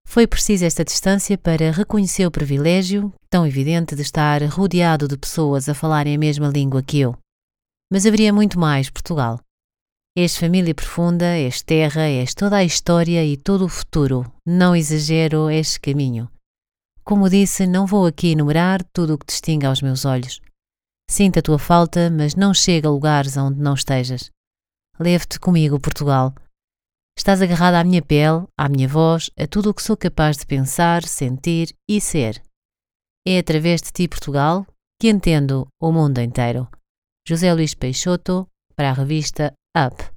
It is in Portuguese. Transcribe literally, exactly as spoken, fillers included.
Foi preciso esta distância para reconhecer o privilégio, tão evidente, de estar rodeado de pessoas a falarem a mesma língua que eu. Mas haveria muito mais, Portugal. És família profunda, és terra, és toda a história e todo o futuro. Não exagero, és caminho. Como disse, não vou aqui enumerar tudo o que distingue aos meus olhos. Sinto a tua falta, mas não chego a lugares onde não estejas. Levo-te comigo, Portugal. Estás agarrada à minha pele, à minha voz, a tudo o que sou capaz de pensar, sentir e ser. É através de ti, Portugal, que entendo o mundo inteiro. José Luís Peixoto, para a revista Up.